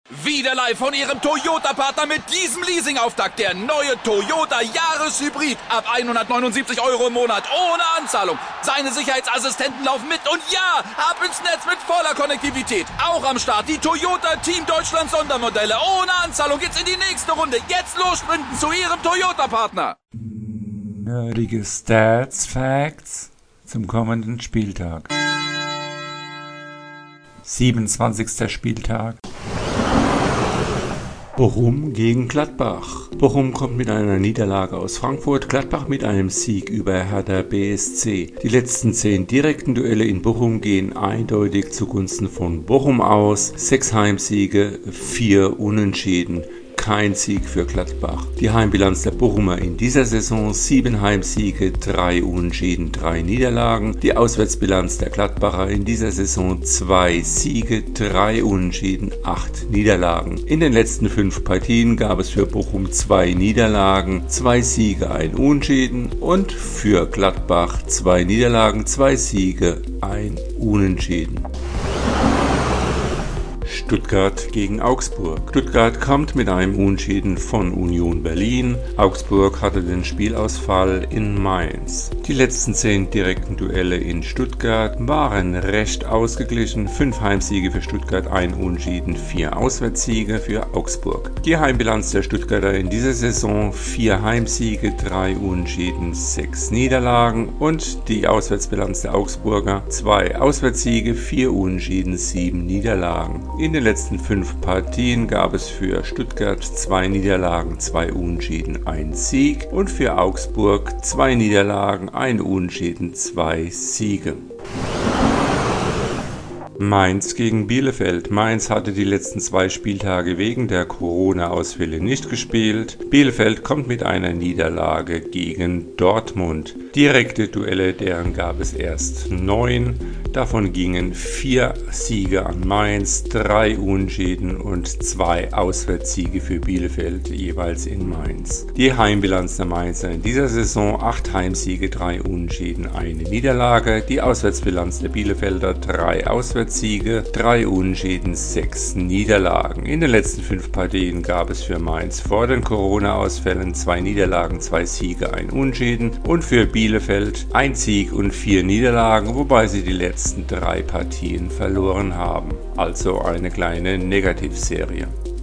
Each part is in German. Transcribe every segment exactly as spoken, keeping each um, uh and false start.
Wieder live von Ihrem Toyota-Partner mit diesem Leasing-Auftakt. Der neue Toyota Jahreshybrid. Ab hundertneunundsiebzig Euro im Monat. Ohne Anzahlung. Seine Sicherheitsassistenten laufen mit. Und ja, ab ins Netz mit voller Konnektivität. Auch am Start die Toyota Team Deutschland Sondermodelle. Ohne Anzahlung geht's in die nächste Runde. Jetzt los sprinten zu Ihrem Toyota-Partner. Nerdige Stats, Facts zum kommenden Spieltag. siebenundzwanzigster Spieltag. Bochum gegen Gladbach. Bochum kommt mit einer Niederlage aus Frankfurt, Gladbach mit einem Sieg über Hertha B S C. Die letzten zehn direkten Duelle in Bochum gehen eindeutig zugunsten von Bochum aus. Sechs Heimsiege, vier Unentschieden. Kein Sieg für Gladbach. Die Heimbilanz der Bochumer in dieser Saison: sieben Heimsiege, drei Unentschieden, drei Niederlagen. Die Auswärtsbilanz der Gladbacher in dieser Saison: zwei Siege, drei Unentschieden, acht Niederlagen. In den letzten fünf Partien gab es für Bochum zwei Niederlagen, zwei Siege, ein Unentschieden und für Gladbach zwei Niederlagen, zwei Siege, ein Unentschieden. Stuttgart gegen Augsburg. Stuttgart kommt mit einem Unentschieden von Union Berlin. Augsburg hatte den Spielausfall in Mainz. Die letzten zehn direkten Duelle in Stuttgart waren recht ausgeglichen. Fünf Heimsiege für Stuttgart, ein Unentschieden, vier Auswärtssiege für Augsburg. Die Heimbilanz der Stuttgarter in dieser Saison: vier Heimsiege, drei Unentschieden, sechs Niederlagen. Und die Auswärtsbilanz der Augsburger: zwei Auswärtssiege, vier Unentschieden, sieben Niederlagen. In den letzten fünf Partien gab es für Stuttgart zwei Niederlagen, zwei Unentschieden, ein Sieg und für Augsburg zwei Niederlagen, ein Unentschieden, zwei Siege. Mainz gegen Bielefeld. Mainz hatte die letzten zwei Spieltage wegen der Corona-Ausfälle nicht gespielt. Bielefeld kommt mit einer Niederlage gegen Dortmund. Direkte Duelle, deren gab es erst neun. Davon gingen vier Siege an Mainz, drei Unentschieden und zwei Auswärtssiege für Bielefeld, jeweils in Mainz. Die Heimbilanz der Mainzer in dieser Saison: acht Heimsiege, drei Unentschieden, eine Niederlage. Die Auswärtsbilanz der Bielefelder: drei Auswärtssiege, drei Unentschieden, sechs Niederlagen. In den letzten fünf Partien gab es für Mainz vor den Corona-Ausfällen zwei Niederlagen, zwei Siege, ein Unentschieden und für Bielefeld ein Sieg und vier Niederlagen, wobei sie die letzten drei Partien verloren haben. Also eine kleine Negativserie.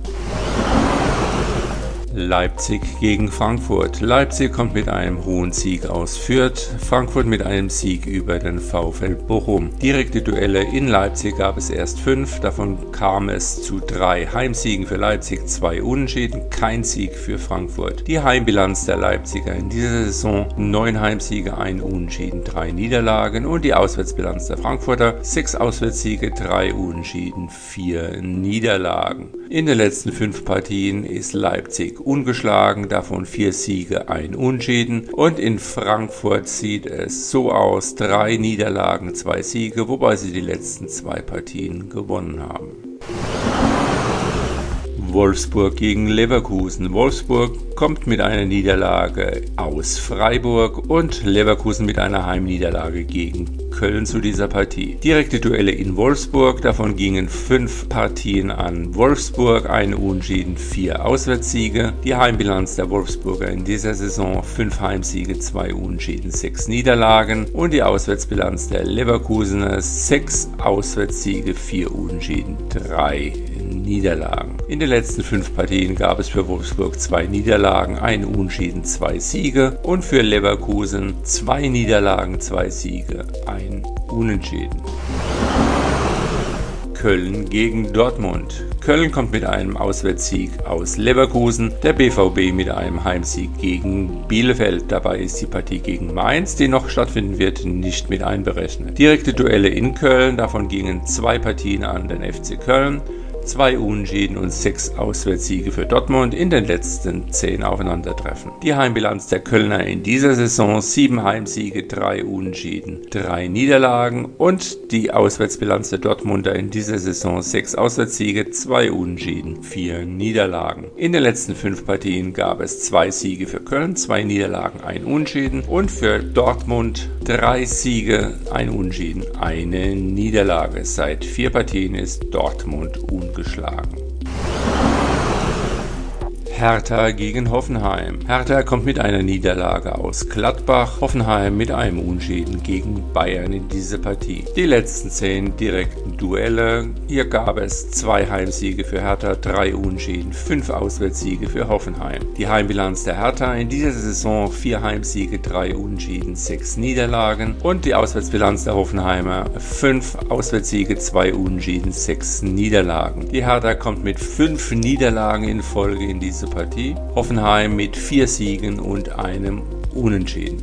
Leipzig gegen Frankfurt. Leipzig kommt mit einem hohen Sieg aus Fürth, Frankfurt mit einem Sieg über den VfL Bochum. Direkte Duelle in Leipzig gab es erst fünf, davon kam es zu drei Heimsiegen für Leipzig, zwei Unentschieden, kein Sieg für Frankfurt. Die Heimbilanz der Leipziger in dieser Saison: neun Heimsiege, ein Unentschieden, drei Niederlagen und die Auswärtsbilanz der Frankfurter: sechs Auswärtssiege, drei Unentschieden, vier Niederlagen. In den letzten fünf Partien ist Leipzig ungeschlagen, davon vier Siege, ein Unentschieden. Und in Frankfurt sieht es so aus: drei Niederlagen, zwei Siege, wobei sie die letzten zwei Partien gewonnen haben. Wolfsburg gegen Leverkusen. Wolfsburg kommt mit einer Niederlage aus Freiburg und Leverkusen mit einer Heimniederlage gegen Köln zu dieser Partie. Direkte Duelle in Wolfsburg, davon gingen fünf Partien an Wolfsburg, ein Unentschieden, vier Auswärtssiege. Die Heimbilanz der Wolfsburger in dieser Saison: fünf Heimsiege, zwei Unentschieden, sechs Niederlagen und die Auswärtsbilanz der Leverkusener: sechs Auswärtssiege, vier Unentschieden, drei Niederlagen. In den letzten fünf Partien gab es für Wolfsburg zwei Niederlagen, ein Unentschieden, zwei Siege und für Leverkusen zwei Niederlagen, zwei Siege, ein Unentschieden. Köln gegen Dortmund. Köln kommt mit einem Auswärtssieg aus Leverkusen, der B V B mit einem Heimsieg gegen Bielefeld. Dabei ist die Partie gegen Mainz, die noch stattfinden wird, nicht mit einberechnet. Direkte Duelle in Köln, davon gingen zwei Partien an den F C Köln, zwei Unentschieden und sechs Auswärtssiege für Dortmund in den letzten zehn Aufeinandertreffen. Die Heimbilanz der Kölner in dieser Saison: sieben Heimsiege, drei Unentschieden, drei Niederlagen und die Auswärtsbilanz der Dortmunder in dieser Saison: sechs Auswärtssiege, zwei Unentschieden, vier Niederlagen. In den letzten fünf Partien gab es zwei Siege für Köln, zwei Niederlagen, ein Unentschieden und für Dortmund drei Siege, ein Unentschieden, eine Niederlage. Seit vier Partien ist Dortmund ungeschlagen. Hertha gegen Hoffenheim. Hertha kommt mit einer Niederlage aus Gladbach, Hoffenheim mit einem Unentschieden gegen Bayern in diese Partie. Die letzten zehn direkten Duelle, hier gab es zwei Heimsiege für Hertha, drei Unentschieden, fünf Auswärtssiege für Hoffenheim. Die Heimbilanz der Hertha in dieser Saison vier Heimsiege, drei Unentschieden, sechs Niederlagen und die Auswärtsbilanz der Hoffenheimer fünf Auswärtssiege, zwei Unentschieden, sechs Niederlagen. Die Hertha kommt mit fünf Niederlagen in Folge in diese Partie. Hoffenheim mit vier Siegen und einem Unentschieden.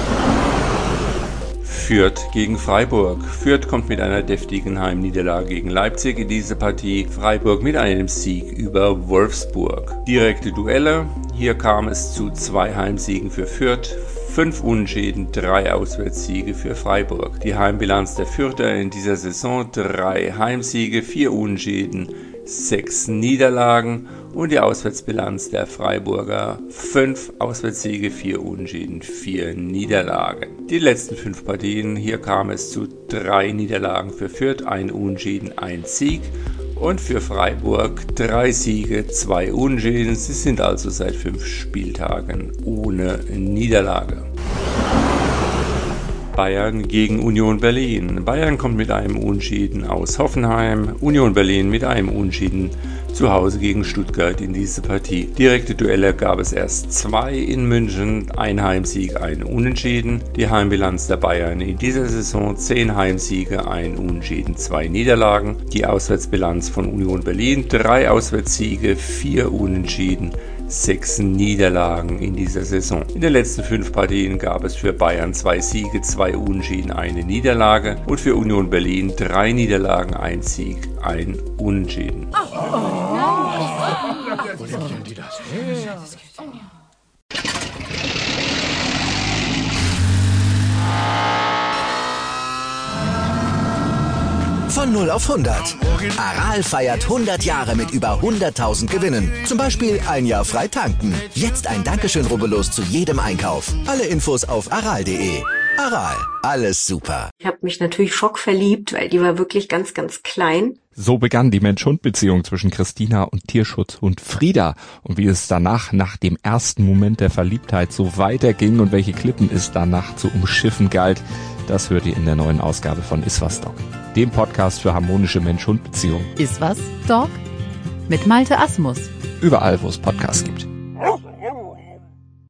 Fürth gegen Freiburg. Fürth kommt mit einer deftigen Heimniederlage gegen Leipzig in diese Partie. Freiburg mit einem Sieg über Wolfsburg. Direkte Duelle. Hier kam es zu zwei Heimsiegen für Fürth. Fünf Unentschieden, drei Auswärtssiege für Freiburg. Die Heimbilanz der Fürther in dieser Saison drei Heimsiege, vier Unentschieden, sechs Niederlagen und die Auswärtsbilanz der Freiburger fünf Auswärtssiege, vier Unentschieden, vier Niederlagen. Die letzten fünf Partien, hier kam es zu drei Niederlagen für Fürth, ein Unentschieden, ein Sieg. Und für Freiburg drei Siege, zwei Unentschieden. Sie sind also seit fünf Spieltagen ohne Niederlage. Bayern gegen Union Berlin. Bayern kommt mit einem Unentschieden aus Hoffenheim, Union Berlin mit einem Unentschieden zu Hause gegen Stuttgart in diese Partie. Direkte Duelle gab es erst zwei in München, ein Heimsieg, ein Unentschieden. Die Heimbilanz der Bayern in dieser Saison zehn Heimsiege, ein Unentschieden, zwei Niederlagen. Die Auswärtsbilanz von Union Berlin drei Auswärtssiege, vier Unentschieden, sechs Niederlagen in dieser Saison. In den letzten fünf Partien gab es für Bayern zwei Siege, zwei Unentschieden, eine Niederlage und für Union Berlin drei Niederlagen, ein Sieg, ein Unentschieden. Oh, oh, oh. Wo nehmen die das her? Von null auf hundert. Aral feiert hundert Jahre mit über hunderttausend Gewinnen. Zum Beispiel ein Jahr frei tanken. Jetzt ein Dankeschön, rubbellos zu jedem Einkauf. Alle Infos auf aral punkt de. Aral, alles super. Ich habe mich natürlich schockverliebt, weil die war wirklich ganz, ganz klein. So begann die Mensch-Hund-Beziehung zwischen Christina und Tierschutzhund Frieda. Und wie es danach, nach dem ersten Moment der Verliebtheit, so weiterging und welche Klippen es danach zu umschiffen galt, das hört ihr in der neuen Ausgabe von Iswas Dog, dem Podcast für harmonische Mensch-Hund-Beziehungen. Iswas Dog? Mit Malte Asmus. Überall, wo es Podcasts gibt.